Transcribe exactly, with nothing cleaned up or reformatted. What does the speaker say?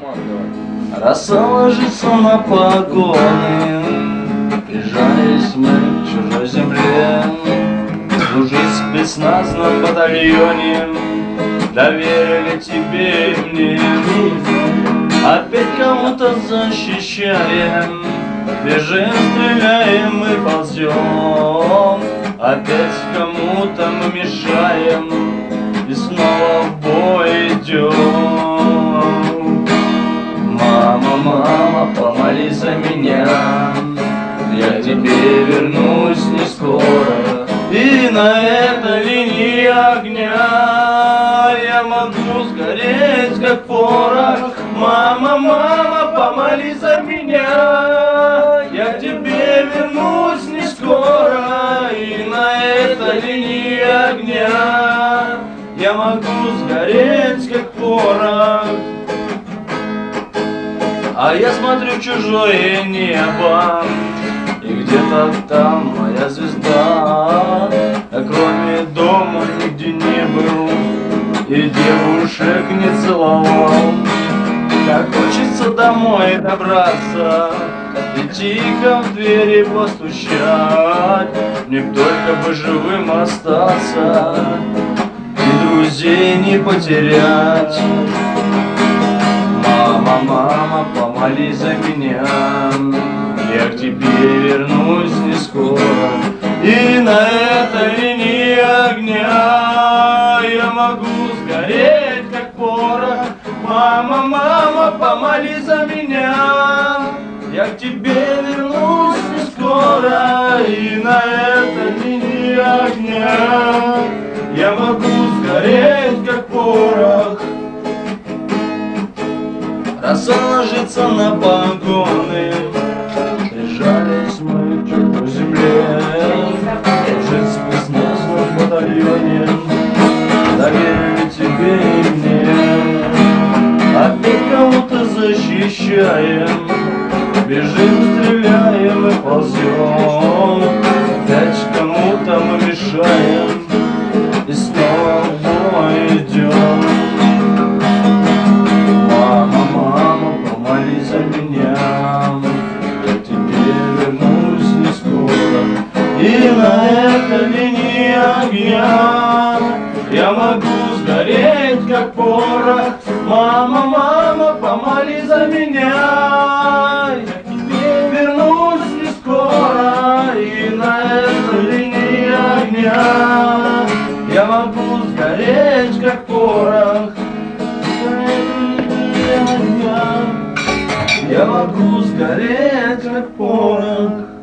Роса ложится на погоны, прижались мы к чужой земле. Служить спецназ на батальоне доверили тебе и мне. Опять кому-то защищаем, бежим, стреляем и ползем. Опять кому-то мы мешаем и снова в бой идем. Мама, мама, помолись за меня, я к тебе вернусь не скоро. И на этой линии огня я могу сгореть, как порох. Мама, мама, помолись за меня, я к тебе вернусь не скоро. И на этой линии огня я могу сгореть, как порох. А я смотрю в чужое небо, и где-то там моя звезда. А кроме дома нигде не был и девушек не целовал. Как хочется домой добраться и тихо в двери постучать. Мне б только бы живым остаться и друзей не потерять. Мама, мама, помолись за меня, я к тебе вернусь не скоро. И на этой линии огня я могу сгореть, как порох. Мама, мама, помолись за меня, я к тебе вернусь не скоро. И на этой линии огня я могу сгореть, как порох. Роса ложится на погоны, прижались мы к чужой земле. Служить спецназ в батальоне доверили тебе и мне. Опять кому-то защищаем, бежим, стреляем и ползем. Опять кому-то мы мешаем и снова в бой идем. Мама, мама, помолись за меня, я к тебе вернусь не скоро. И на этой линии огня я могу сгореть, как порох. Мама, мама, помолись за меня, я к тебе вернусь не скоро. И на этой линии огня я могу сгореть, как порох. Я могу сгореть, как порох.